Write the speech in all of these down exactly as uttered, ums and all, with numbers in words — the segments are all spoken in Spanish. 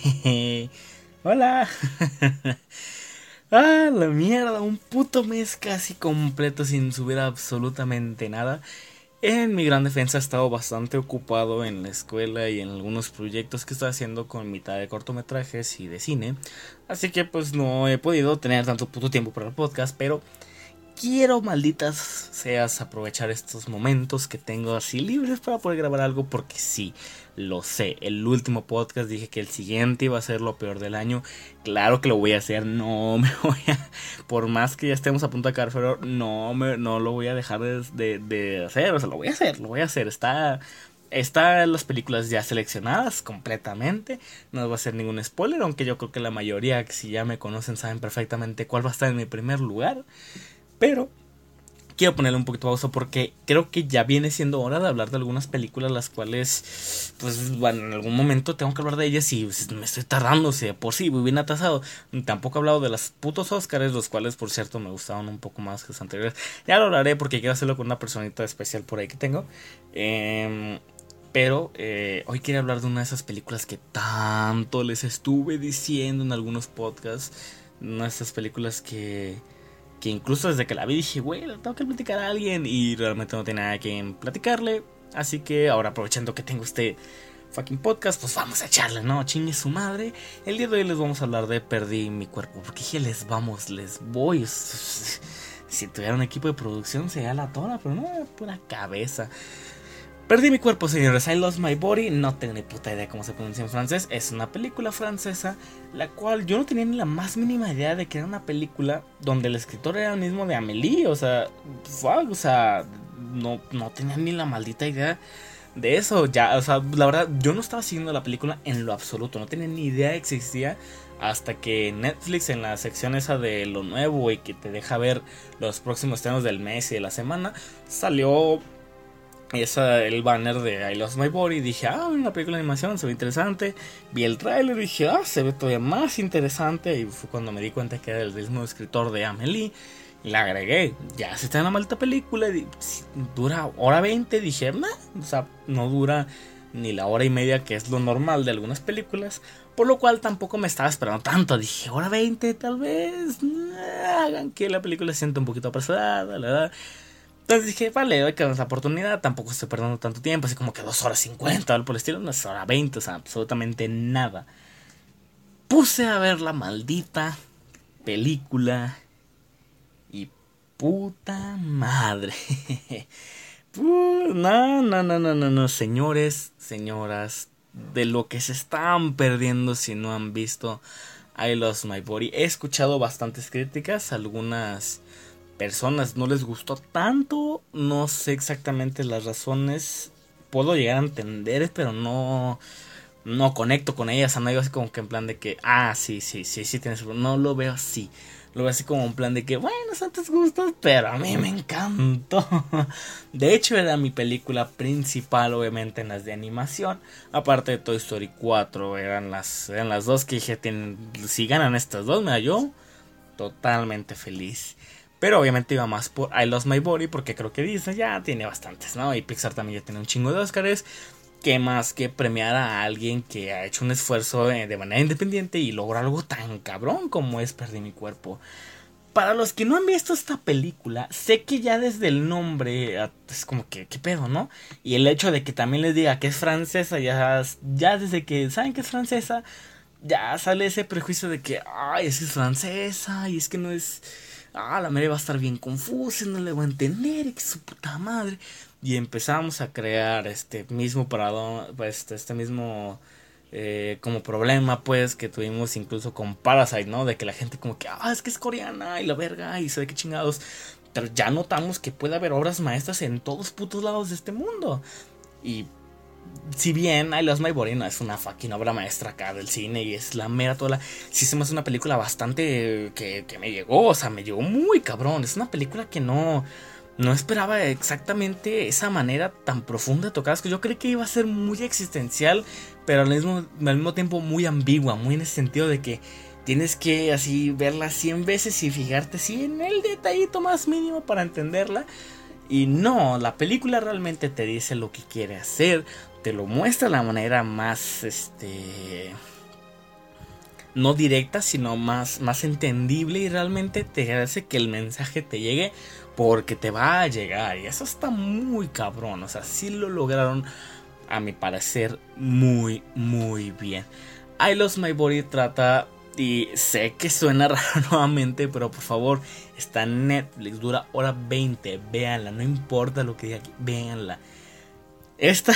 Hola. Ah, la mierda, un puto mes casi completo sin subir absolutamente nada. En mi gran defensa he estado bastante ocupado en la escuela y en algunos proyectos que estoy haciendo con mitad de cortometrajes y de cine. Así que pues no he podido tener tanto puto tiempo para el podcast, pero quiero, malditas seas, aprovechar estos momentos que tengo así libres para poder grabar algo, porque sí, lo sé, el último podcast dije que el siguiente iba a ser lo peor del año. Claro que lo voy a hacer, no me voy a, por más que ya estemos a punto de acabar febrero, no, me, no lo voy a dejar de, de, de hacer, o sea, lo voy a hacer, lo voy a hacer, está... Están las películas ya seleccionadas completamente. No va a ser ningún spoiler, aunque yo creo que la mayoría, que si ya me conocen, saben perfectamente cuál va a estar en mi primer lugar. Pero quiero ponerle un poquito de pausa porque creo que ya viene siendo hora de hablar de algunas películas las cuales, pues, bueno, en algún momento tengo que hablar de ellas y pues, me estoy tardando, o sea, por sí, muy bien atasado. Tampoco he hablado de los putos Oscars, los cuales, por cierto, me gustaban un poco más que los anteriores. Ya lo hablaré porque quiero hacerlo con una personita especial por ahí que tengo. Eh, pero eh, hoy quiero hablar de una de esas películas que tanto les estuve diciendo en algunos podcasts. Una de esas películas que... que incluso desde que la vi dije, güey, la tengo que platicar a alguien. Y realmente no tenía nada que platicarle. Así que ahora, aprovechando que tengo este fucking podcast, pues vamos a echarle, ¿no? Chingue su madre. El día de hoy les vamos a hablar de Perdí mi cuerpo. Porque dije, les vamos, les voy. Si tuviera un equipo de producción sería la tola, pero no, pura cabeza. Perdí mi cuerpo, señores. I Lost My Body. No tengo ni puta idea cómo se pronuncia en francés. Es una película francesa, la cual yo no tenía ni la más mínima idea de que era una película donde el escritor era el mismo de Amélie. O sea, fuck, o sea, no, no tenía ni la maldita idea de eso. Ya, o sea, la verdad, yo no estaba siguiendo la película en lo absoluto. No tenía ni idea que existía. Hasta que Netflix, en la sección esa de lo nuevo y que te deja ver los próximos estrenos del mes y de la semana, salió esa, el banner de I Lost My Body. Dije, ah, una película de animación, se ve interesante. Vi el tráiler y dije, ah, se ve todavía más interesante. Y fue cuando me di cuenta que era el mismo escritor de Amélie. Y la agregué, ya se está en una maldita película. Y dura hora veinte. Dije, nah, o sea, no dura ni la hora y media que es lo normal de algunas películas. Por lo cual tampoco me estaba esperando tanto. Dije, hora veinte, tal vez nah, hagan que la película se sienta un poquito apresurada, la verdad. Entonces dije, vale, hay que dar esa oportunidad. Tampoco estoy perdiendo tanto tiempo. Así como que dos horas cincuenta, algo por el estilo. No es hora veinte, o sea, absolutamente nada. Puse a ver la maldita película. Y puta madre. No, no, no, no, no, no. Señores, señoras, de lo que se están perdiendo si no han visto I Lost My Body. He escuchado bastantes críticas. Algunas personas no les gustó tanto. No sé exactamente las razones. Puedo llegar a entender, pero no no conecto con ellas. O sea, no digo así como que en plan de que, ah, sí, sí, sí, sí tienes. No lo veo así. Lo veo así como en plan de que, bueno, son tus gustos, pero a mí me encantó. De hecho, era mi película principal, obviamente, en las de animación. Aparte de Toy Story cuatro, eran las, eran las dos que dije, tienen, si ganan estas dos, mira, yo totalmente feliz. Pero obviamente iba más por I Lost My Body, porque creo que Disney ya tiene bastantes, ¿no? Y Pixar también ya tiene un chingo de Oscars. ¿Qué más que premiar a alguien que ha hecho un esfuerzo de, de manera independiente y logra algo tan cabrón como es Perdí mi cuerpo? Para los que no han visto esta película, sé que ya desde el nombre es como que, ¿qué pedo, no? Y el hecho de que también les diga que es francesa, ya, ya desde que saben que es francesa, ya sale ese prejuicio de que, ay, es que es francesa y es que no es... Ah, la madre va a estar bien confusa, no le voy a entender, que su puta madre. Y empezamos a crear este mismo parado, pues, este mismo eh, como problema, pues, que tuvimos incluso con Parasite, ¿no? De que la gente como que, ah, es que es coreana y la verga y sabe qué chingados. Pero ya notamos que puede haber obras maestras en todos putos lados de este mundo. Y si bien I Lost My Body no es una fucking obra maestra acá del cine y es la mera toda, sí se me hace una película bastante que, que me llegó, o sea, me llegó muy cabrón. Es una película que no, no esperaba exactamente esa manera tan profunda de tocar. Es que yo creí que iba a ser muy existencial, pero al mismo, al mismo tiempo muy ambigua, muy en ese sentido de que tienes que así verla cien veces y fijarte así en el detallito más mínimo para entenderla. Y no, la película realmente te dice lo que quiere hacer, te lo muestra de la manera más, este, no directa, sino más, más entendible, y realmente te hace que el mensaje te llegue porque te va a llegar. Y eso está muy cabrón. O sea, sí lo lograron, a mi parecer, muy, muy bien. I Lost My Body trata, y sé que suena raro nuevamente, pero por favor, está en Netflix, dura hora veinte, véanla, no importa lo que diga aquí, véanla. Esta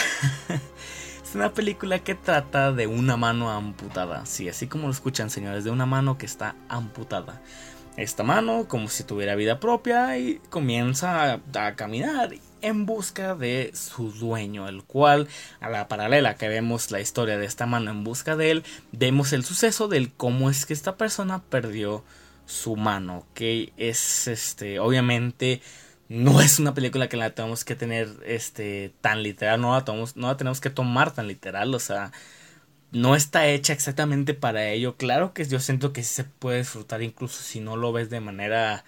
es una película que trata de una mano amputada, sí, así como lo escuchan, señores, de una mano que está amputada. Esta mano, como si tuviera vida propia, y comienza a, a caminar en busca de su dueño, el cual, a la paralela que vemos la historia de esta mano en busca de él, vemos el suceso del cómo es que esta persona perdió su mano, que es, este, obviamente, no es una película que la tenemos que tener, este, tan literal, no la, tomamos, no la tenemos que tomar tan literal, o sea, no está hecha exactamente para ello. Claro que yo siento que sí se puede disfrutar incluso si no lo ves de manera,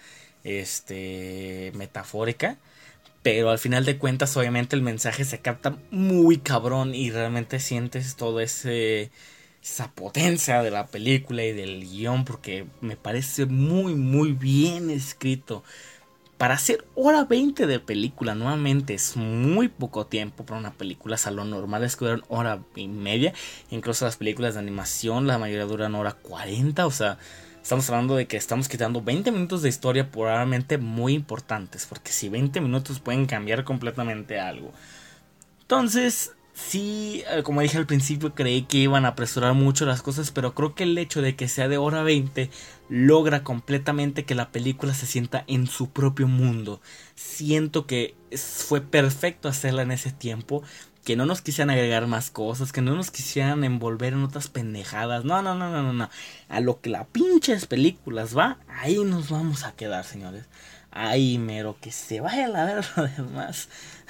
este, metafórica. Pero al final de cuentas, obviamente el mensaje se capta muy cabrón y realmente sientes todo ese, esa potencia de la película y del guión, porque me parece muy muy bien escrito. Para hacer hora veinte de película, nuevamente es muy poco tiempo para una película. O sea, lo normal es que duran hora y media. Incluso las películas de animación, la mayoría duran hora cuarenta. O sea, estamos hablando de que estamos quitando veinte minutos de historia probablemente muy importantes. Porque si veinte minutos pueden cambiar completamente algo. Entonces, sí, como dije al principio, creí que iban a apresurar mucho las cosas, pero creo que el hecho de que sea de hora veinte logra completamente que la película se sienta en su propio mundo. Siento que fue perfecto hacerla en ese tiempo, que no nos quisieran agregar más cosas, que no nos quisieran envolver en otras pendejadas. No, no, no, no, no, no. A lo que la pinches películas va, ahí nos vamos a quedar, señores. Ahí mero, que se vaya a la ver lo demás.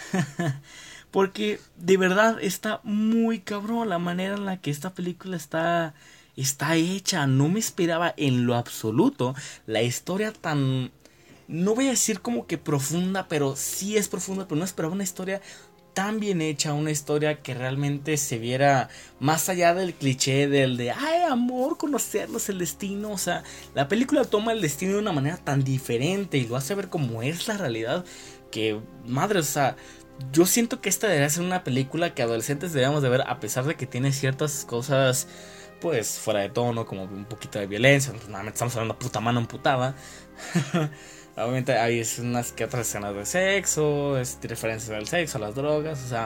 Porque de verdad está muy cabrón la manera en la que esta película está, está hecha. No me esperaba en lo absoluto la historia tan... No voy a decir como que profunda, pero sí es profunda. Pero no esperaba una historia tan bien hecha. Una historia que realmente se viera más allá del cliché del de... Ay, amor, conocernos, el destino. O sea, la película toma el destino de una manera tan diferente y lo hace ver como es la realidad. Que, madre, o sea... Yo siento que esta debería ser una película que adolescentes deberíamos de ver, a pesar de que tiene ciertas cosas, pues, fuera de tono, como un poquito de violencia. Pues, nada, estamos hablando de puta mano amputada. Obviamente hay unas que otras escenas de sexo, es, referencias al sexo, a las drogas, o sea,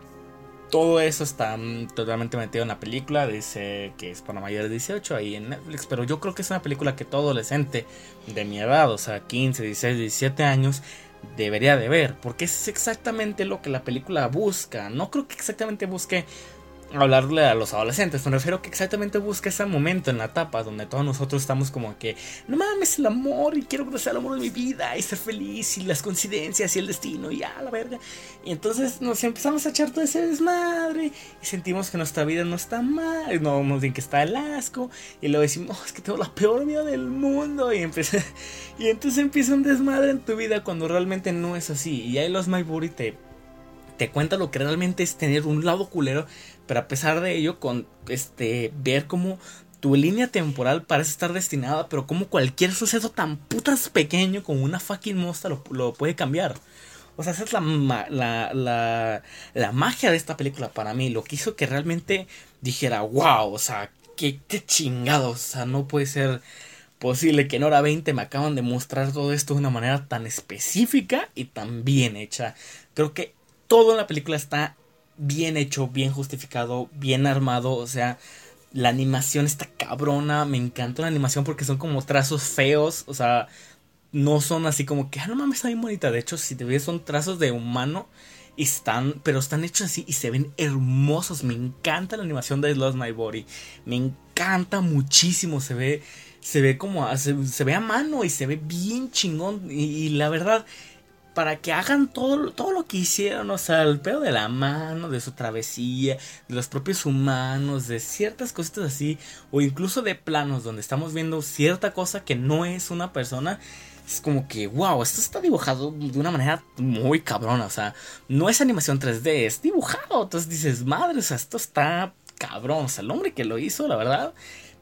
todo eso está mm, totalmente metido en la película. Dice que es para mayores de dieciocho ahí en Netflix, pero yo creo que es una película que todo adolescente de mi edad, o sea, quince, dieciséis, diecisiete años, debería de ver, porque es exactamente lo que la película busca. No creo que exactamente busque hablarle a los adolescentes, me refiero que exactamente busca ese momento en la etapa donde todos nosotros estamos como que no mames, el amor, y quiero conocer el amor de mi vida y ser feliz, y las coincidencias y el destino y a la verga. Y entonces nos empezamos a echar todo ese desmadre y sentimos que nuestra vida no está mal, no nos dicen que está el asco, y luego decimos, oh, es que tengo la peor vida del mundo, y, empieza, y entonces empieza un desmadre en tu vida cuando realmente no es así. Y ahí los My Body te, te cuenta lo que realmente es tener un lado culero, pero a pesar de ello, con este ver cómo tu línea temporal parece estar destinada, pero como cualquier suceso tan putas pequeño como una fucking mosca lo, lo puede cambiar. O sea, esa es la, la, la, la magia de esta película para mí. Lo que hizo que realmente dijera, wow, o sea, qué, qué chingados. O sea, no puede ser posible que en hora veinte me acaban de mostrar todo esto de una manera tan específica y tan bien hecha. Creo que todo en la película está bien hecho, bien justificado, bien armado. O sea, la animación está cabrona. Me encanta la animación porque son como trazos feos. O sea, no son así como que, ah, no mames, está bien bonita. De hecho, si te ves, son trazos de humano y están, pero están hechos así y se ven hermosos. Me encanta la animación de I Lost My Body. Me encanta muchísimo. Se ve, se ve como, se, se ve a mano y se ve bien chingón. Y, y la verdad, para que hagan todo, todo lo que hicieron, o sea, el pedo de la mano, de su travesía, de los propios humanos, de ciertas cositas así, o incluso de planos donde estamos viendo cierta cosa que no es una persona. Es como que, wow, esto está dibujado de una manera muy cabrona. O sea, no es animación tres D, es dibujado. Entonces dices, madre, o sea, esto está cabrón. O sea, el hombre que lo hizo, la verdad,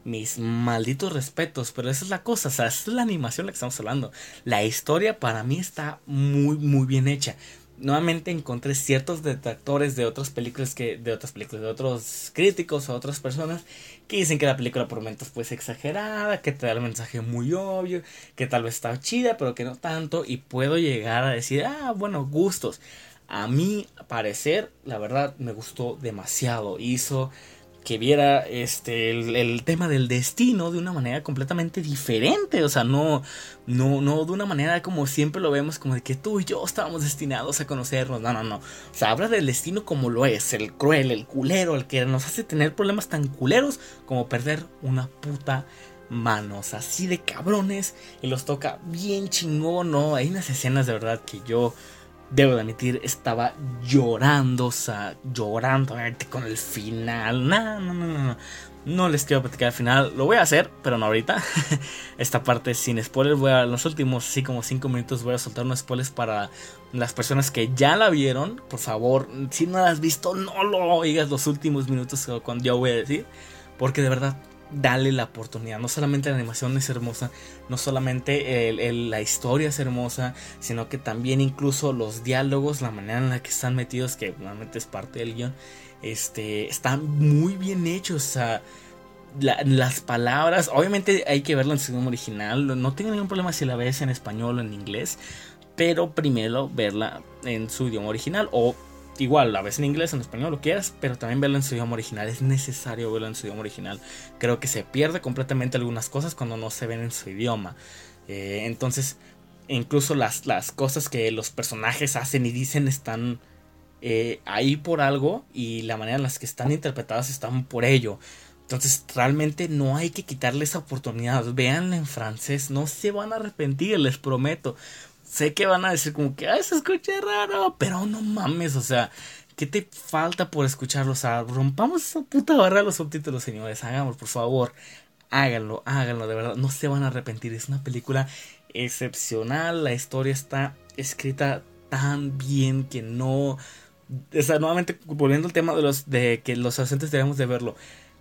mis malditos respetos, pero esa es la cosa, o sea, esa es la animación de la que estamos hablando. La historia para mí está muy, muy bien hecha. Nuevamente encontré ciertos detractores de otras películas que de otras películas de otros críticos o otras personas que dicen que la película por momentos pues exagerada, que te da el mensaje muy obvio, que tal vez está chida pero que no tanto, y puedo llegar a decir, ah, bueno, gustos. A mí parecer, la verdad me gustó demasiado. Hizo que viera este el, el tema del destino de una manera completamente diferente, o sea, no no no de una manera como siempre lo vemos, como de que tú y yo estábamos destinados a conocernos. No, no, no. O sea, habla del destino como lo es, el cruel, el culero, el que nos hace tener problemas tan culeros como perder una puta manos, así de cabrones, y los toca bien chingón, ¿no? Hay unas escenas de verdad que yo debo de admitir, estaba llorando, o sea, llorando con el final. No, no, no, no. No les quiero platicar el final. Lo voy a hacer, pero no ahorita. Esta parte sin spoilers. Voy a los últimos, así como cinco minutos, voy a soltar unos spoilers para las personas que ya la vieron. Por favor, si no la has visto, no lo oigas los últimos minutos cuando yo voy a decir. Porque de verdad, dale la oportunidad. No solamente la animación es hermosa, no solamente el, el, la historia es hermosa, sino que también incluso los diálogos, la manera en la que están metidos, que realmente es parte del guión, este, están muy bien hechos. O sea, la, las palabras, obviamente hay que verlo en su idioma original. No tengo ningún problema si la ves en español o en inglés, pero primero verla en su idioma original, o igual, la ves en inglés, en español, lo quieras, pero también verlo en su idioma original. Es necesario verlo en su idioma original. Creo que se pierde completamente algunas cosas cuando no se ven en su idioma. Eh, entonces, incluso las, las cosas que los personajes hacen y dicen están eh, ahí por algo, y la manera en las que están interpretadas están por ello. Entonces, realmente no hay que quitarle esa oportunidad. Véanla en francés, no se van a arrepentir, les prometo. Sé que van a decir como que, ay, se escucha raro, pero no mames, o sea, ¿qué te falta por escucharlo? O sea, rompamos esa puta barra de los subtítulos, señores, hagamos, por favor, háganlo, háganlo, de verdad, no se van a arrepentir. Es una película excepcional, la historia está escrita tan bien que no, o sea, nuevamente, volviendo al tema de los, de que los adolescentes debemos de verlo,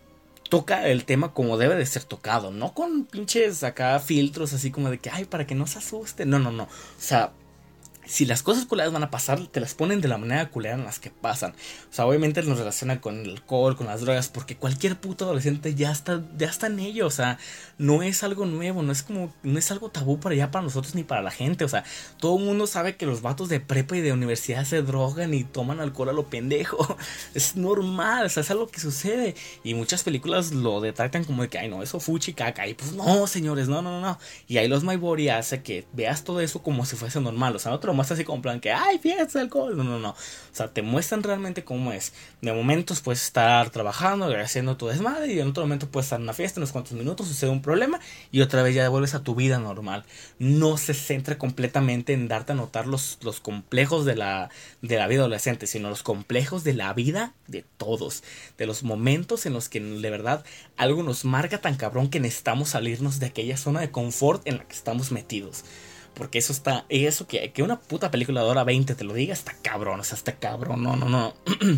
toca el tema como debe de ser tocado, no con pinches acá filtros así como de que, ay, para que no se asuste. No, no, no. O sea, si las cosas culeras van a pasar, te las ponen de la manera culera en las que pasan. O sea, obviamente nos relacionan con el alcohol, con las drogas, porque cualquier puto adolescente ya está, ya está en ello. O sea, no es algo nuevo, no es como, no es algo tabú para allá, para nosotros ni para la gente. O sea, todo el mundo sabe que los vatos de prepa y de universidad se drogan y toman alcohol a lo pendejo. Es normal, o sea, es algo que sucede. Y muchas películas lo detratan como de que, ay, no, eso fuchi caca. Y pues no, señores, no, no, no, no. Y ahí los My Body hace que veas todo eso como si fuese normal. O sea, no te lo muestran así como plan que, ay, fiesta, alcohol. No, no, no. O sea, te muestran realmente cómo es. De momentos puedes estar trabajando, haciendo tu desmadre, y en otro momento puedes estar en una fiesta, unos cuantos minutos, sucede un problema, y otra vez ya vuelves a tu vida normal. No se centra completamente en darte a notar los, los complejos de la, de la vida adolescente, sino los complejos de la vida de todos. De los momentos en los que de verdad algo nos marca tan cabrón que necesitamos salirnos de aquella zona de confort en la que estamos metidos. Porque eso está, eso que, que una puta película de hora veinte te lo diga, está cabrón, o sea, está cabrón, no, no, no.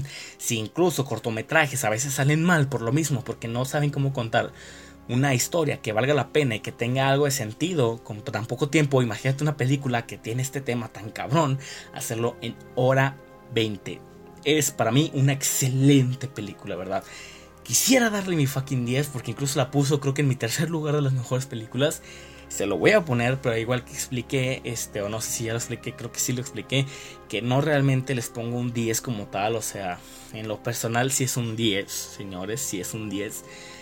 Si incluso cortometrajes a veces salen mal por lo mismo, porque no saben cómo contar una historia que valga la pena y que tenga algo de sentido con tan poco tiempo, imagínate una película que tiene este tema tan cabrón, hacerlo en hora veinte. Es para mí una excelente película, ¿verdad? Quisiera darle mi fucking diez, porque incluso la puso creo que en mi tercer lugar de las mejores películas. Se lo voy a poner, pero igual que expliqué, este, o no sé si ya lo expliqué, creo que sí lo expliqué, que no realmente les pongo un diez como tal. O sea, en lo personal sí es un diez, señores, sí es un diez.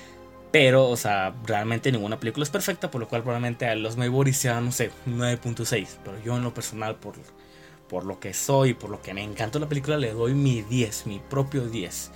Pero, o sea, realmente ninguna película es perfecta, por lo cual probablemente a los Maybury sean, no sé, nueve punto seis. Pero yo en lo personal, por, por lo que soy, por lo que me encantó la película, le doy mi diez, mi propio diez.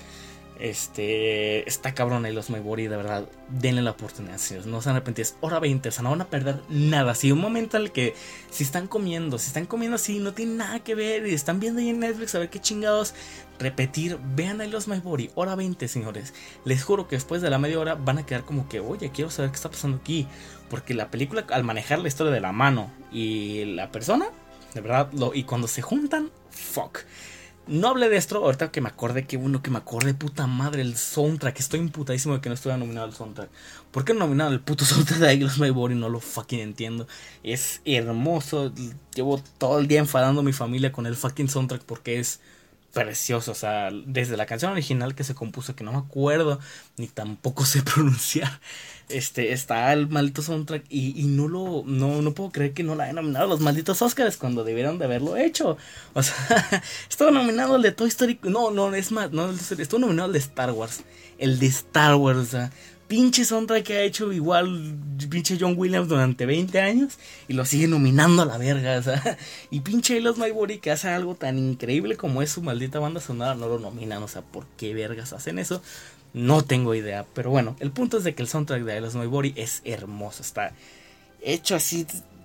Este, está cabrón ahí los Maybury, de verdad, denle la oportunidad, señores, no se arrepentir, es hora veinte, o sea, no van a perder nada. Si un momento en el que si están comiendo, si están comiendo así, no tiene nada que ver, y están viendo ahí en Netflix a ver qué chingados repetir, vean ahí los Maybury, hora veinte, señores. Les juro que después de la media hora van a quedar como que, oye, quiero saber qué está pasando aquí, porque la película, al manejar la historia de la mano y la persona, de verdad, lo, y cuando se juntan, fuck. No hablé de esto, ahorita que me acordé, que bueno que me acordé, puta madre, el soundtrack. Estoy imputadísimo de que no estuviera nominado al soundtrack. ¿Por qué no nominaron el puto soundtrack de I Lost My Body? No lo fucking entiendo. Es hermoso. Llevo todo el día enfadando a mi familia con el fucking soundtrack porque es precioso. O sea, desde la canción original que se compuso, que no me acuerdo, ni tampoco sé pronunciar. Este, está el maldito soundtrack y, y no lo, no, no puedo creer que no la hayan nominado a los malditos Oscars cuando debieron de haberlo hecho. O sea, estuvo nominado el de Toy Story, no, no, es más, no, estuvo nominado el de Star Wars, el de Star Wars, o sea, pinche soundtrack que ha hecho igual pinche John Williams durante veinte años y lo sigue nominando a la verga, o sea, y pinche Lost My Body que hace algo tan increíble como es su maldita banda sonora, no lo nominan, o sea, ¿por qué vergas hacen eso? No tengo idea, pero bueno, el punto es de que el soundtrack de I Lost My Body es hermoso, está hecho así,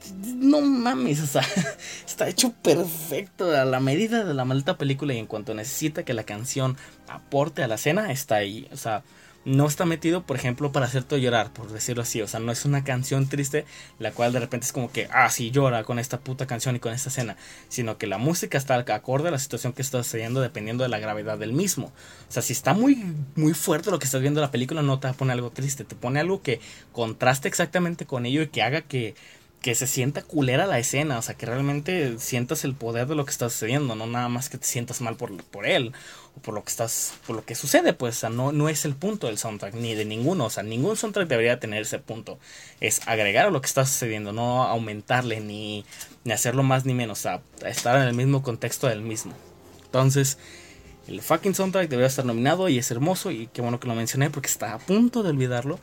no mames, o sea, está hecho perfecto a la medida de la maldita película y en cuanto necesita que la canción aporte a la escena, está ahí, o sea, no está metido, por ejemplo, para hacerte llorar, por decirlo así. O sea, no es una canción triste, la cual de repente es como que, ah, sí, llora con esta puta canción y con esta escena. Sino que la música está acorde a la situación que está sucediendo dependiendo de la gravedad del mismo. O sea, si está muy, muy fuerte lo que estás viendo en la película, no te va a poner algo triste. Te pone algo que contraste exactamente con ello y que haga que, que se sienta culera la escena. O sea, que realmente sientas el poder de lo que está sucediendo. No nada más que te sientas mal por, por él. O por lo que estás, por lo que sucede, pues, o sea, no, no es el punto del soundtrack, ni de ninguno, o sea, ningún soundtrack debería tener ese punto, es agregar a lo que está sucediendo, no aumentarle, ni, ni hacerlo más ni menos, o sea, estar en el mismo contexto del mismo. Entonces, el fucking soundtrack debería estar nominado y es hermoso, y qué bueno que lo mencioné porque está a punto de olvidarlo,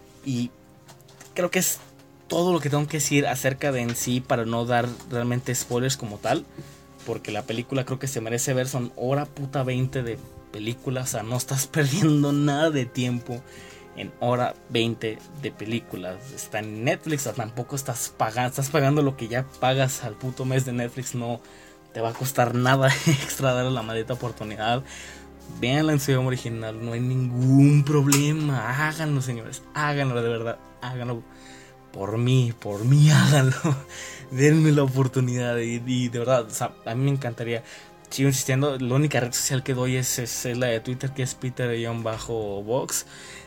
y creo que es todo lo que tengo que decir acerca de en sí para no dar realmente spoilers como tal. Porque la película creo que se merece ver, son hora puta veinte de película, o sea, no estás perdiendo nada de tiempo en hora veinte de películas. Está en Netflix, o sea, tampoco estás pagando, estás pagando lo que ya pagas al puto mes de Netflix, no te va a costar nada extra darle la maldita oportunidad. Véanla en su idioma original, no hay ningún problema, háganlo señores, háganlo de verdad, háganlo. Por mí, por mí háganlo. Denme la oportunidad. Y, y de verdad, o sea, a mí me encantaría. Sigo insistiendo. La única red social que doy es, es, es la de Twitter, que es Peter-Box.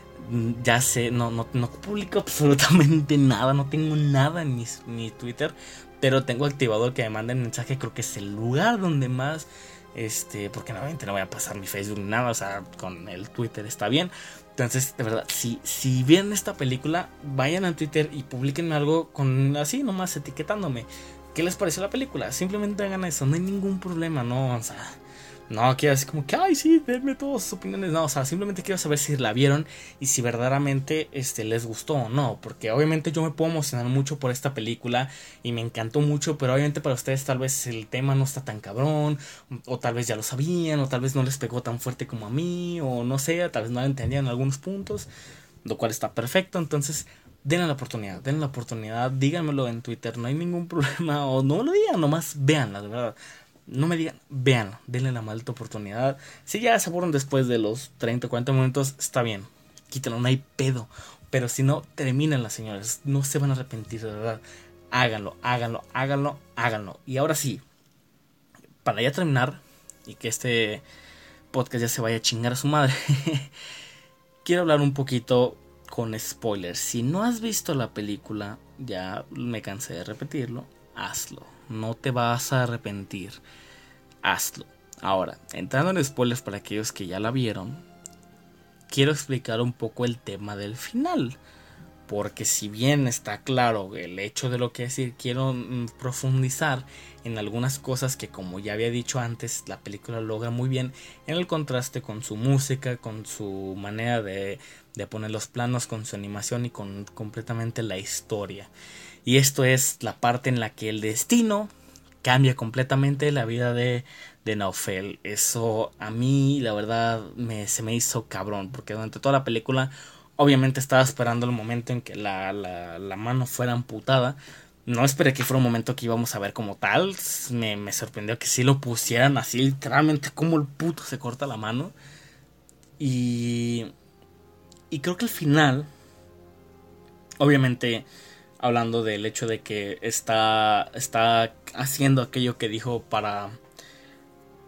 Ya sé, no, no, no publico absolutamente nada. No tengo nada en mi, mi Twitter. Pero tengo activado el que me manden mensaje. Creo que es el lugar donde más. Este, porque nuevamente no voy a pasar mi Facebook ni nada. O sea, con el Twitter está bien. Entonces, de verdad, si, si ven esta película, vayan a Twitter y publiquen algo con así, nomás etiquetándome. ¿Qué les pareció la película? Simplemente hagan eso, no hay ningún problema, no, o sea, no quiero así como que, ay, sí, denme todas sus opiniones, no, o sea, simplemente quiero saber si la vieron y si verdaderamente este, les gustó o no, porque obviamente yo me puedo emocionar mucho por esta película y me encantó mucho, pero obviamente para ustedes tal vez el tema no está tan cabrón, o tal vez ya lo sabían, o tal vez no les pegó tan fuerte como a mí, o no sé, tal vez no la entendían en algunos puntos, lo cual está perfecto, entonces denle la oportunidad, denle la oportunidad, díganmelo en Twitter, no hay ningún problema, o no lo digan, nomás véanla, de verdad. No me digan, véanlo, denle la maldita oportunidad. Si ya se aburren después de los treinta o cuarenta minutos, está bien, quítalo, no hay pedo. Pero si no, termínenla, señores, no se van a arrepentir, de verdad. Háganlo, háganlo, háganlo, háganlo. Y ahora sí, para ya terminar, y que este podcast ya se vaya a chingar a su madre, quiero hablar un poquito con spoilers. Si no has visto la película, ya me cansé de repetirlo, hazlo. No te vas a arrepentir. Hazlo. Ahora, entrando en spoilers para aquellos que ya la vieron, quiero explicar un poco el tema del final. Porque si bien está claro el hecho de lo que decir, quiero mm, profundizar en algunas cosas que, como ya había dicho antes, la película logra muy bien en el contraste con su música, con su manera de, de poner los planos, con su animación y con completamente la historia. Y esto es la parte en la que el destino cambia completamente la vida de, de Naofel. Eso a mí, la verdad, me, se me hizo cabrón. Porque durante toda la película, obviamente estaba esperando el momento en que la, la, la mano fuera amputada. No esperé que fuera un momento que íbamos a ver como tal. Me, me sorprendió que sí lo pusieran así, literalmente, como el puto se corta la mano. Y, y creo que al final, obviamente, hablando del hecho de que está, está haciendo aquello que dijo para,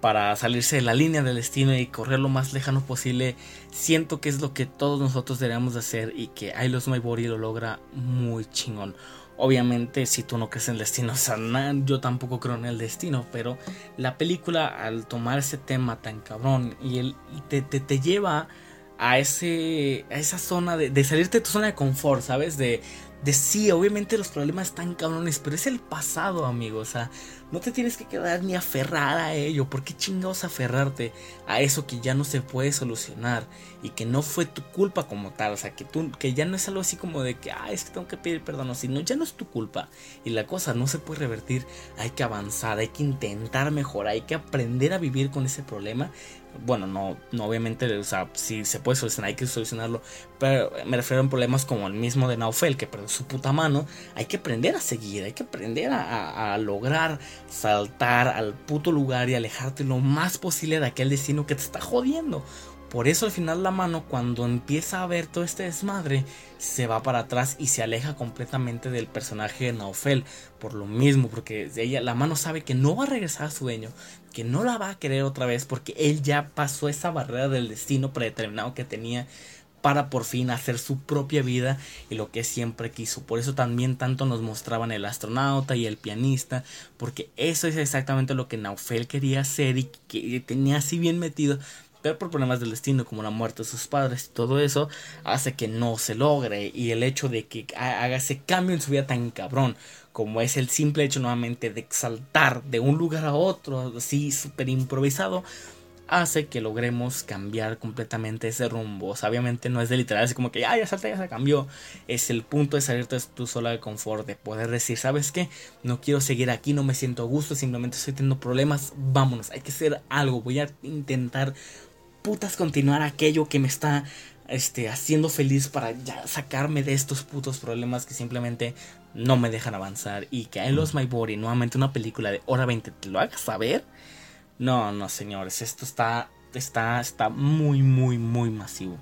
para salirse de la línea del destino y correr lo más lejano posible. Siento que es lo que todos nosotros deberíamos de hacer y que I Lost My Body lo logra muy chingón. Obviamente si tú no crees en el destino, o sea, nah, yo tampoco creo en el destino, pero la película al tomar ese tema tan cabrón y, el, y te, te, te lleva a, ese, a esa zona de, de salirte de tu zona de confort, ¿sabes? De, de sí, obviamente los problemas están cabrones, pero es el pasado, amigo, o sea, no te tienes que quedar ni aferrar a ello. ¿Por qué chingados aferrarte a eso que ya no se puede solucionar y que no fue tu culpa como tal? O sea, que tú, que ya no es algo así como de que, ah, es que tengo que pedir perdón, o sino ya no es tu culpa y la cosa no se puede revertir. Hay que avanzar, hay que intentar mejorar, hay que aprender a vivir con ese problema. Bueno, no, no obviamente, o sea, si se puede solucionar, hay que solucionarlo, pero me refiero a problemas como el mismo de Naufel, que perdió su puta mano. Hay que aprender a seguir, hay que aprender a, a, a lograr saltar al puto lugar y alejarte lo más posible de aquel destino que te está jodiendo. Por eso al final la mano, cuando empieza a ver todo este desmadre, se va para atrás y se aleja completamente del personaje de Naufel. Por lo mismo, porque ella, la mano sabe que no va a regresar a su dueño, que no la va a querer otra vez, porque él ya pasó esa barrera del destino predeterminado que tenía para por fin hacer su propia vida y lo que siempre quiso. Por eso también tanto nos mostraban el astronauta y el pianista, porque eso es exactamente lo que Naufel quería hacer y que tenía así bien metido, pero por problemas del destino como la muerte de sus padres y todo eso hace que no se logre. Y el hecho de que haga ese cambio en su vida tan cabrón como es el simple hecho nuevamente de saltar de un lugar a otro así súper improvisado, hace que logremos cambiar completamente ese rumbo. O sea, obviamente no es de literal, así como que ah, ya salta, ya se cambió. Es el punto de salirte de tu zona de confort, de poder decir, ¿sabes qué? No quiero seguir aquí, no me siento a gusto, simplemente estoy teniendo problemas, vámonos, hay que hacer algo, voy a intentar putas continuar aquello que me está este, haciendo feliz para ya sacarme de estos putos problemas que simplemente no me dejan avanzar. Y que I Lost My Body, nuevamente una película de hora veinte, te lo haga saber. No, no señores, esto está, está, está muy, muy, muy masivo.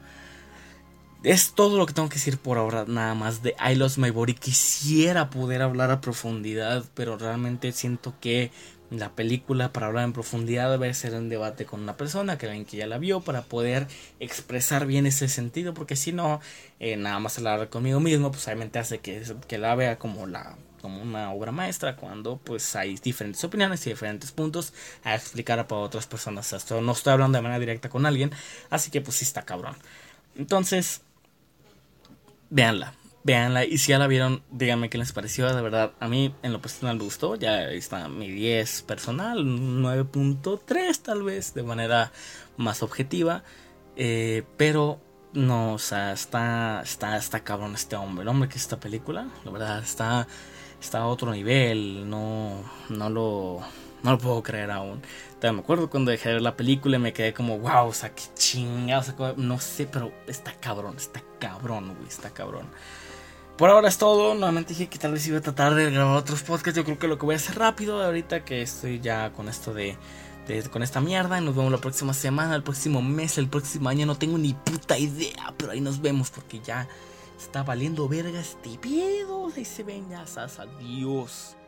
Es todo lo que tengo que decir por ahora, nada más de I Lost My Body. Quisiera poder hablar a profundidad, pero realmente siento que la película, para hablar en profundidad, debe ser un debate con una persona que alguien que ya la vio, para poder expresar bien ese sentido, porque si no, eh, nada más hablar conmigo mismo, pues obviamente hace que, que la vea como la como una obra maestra, cuando pues hay diferentes opiniones y diferentes puntos a explicar para otras personas. Esto no estoy hablando de manera directa con alguien, así que pues sí está cabrón. Entonces, véanla, véanla, y si ya la vieron, díganme qué les pareció. De verdad, a mí en lo personal me gustó. Ya está mi diez personal, nueve punto tres tal vez, de manera más objetiva, eh, pero no, o sea, está, está, está cabrón este hombre, el hombre que es esta película, la verdad, está, está a otro nivel. No, no lo, no lo puedo creer aún. Todavía me acuerdo cuando dejé de ver la película y me quedé como, wow, o sea, qué chingados, o sea, no sé, pero está cabrón, está cabrón, güey, está cabrón. Por ahora es todo. Nuevamente dije que tal vez iba a tratar de grabar otros podcasts. Yo creo que lo que voy a hacer rápido ahorita que estoy ya con esto de, de con esta mierda. Y nos vemos la próxima semana, el próximo mes, el próximo año. No tengo ni puta idea, pero ahí nos vemos porque ya está valiendo verga este pedo. Ahí se ven, ya, adiós.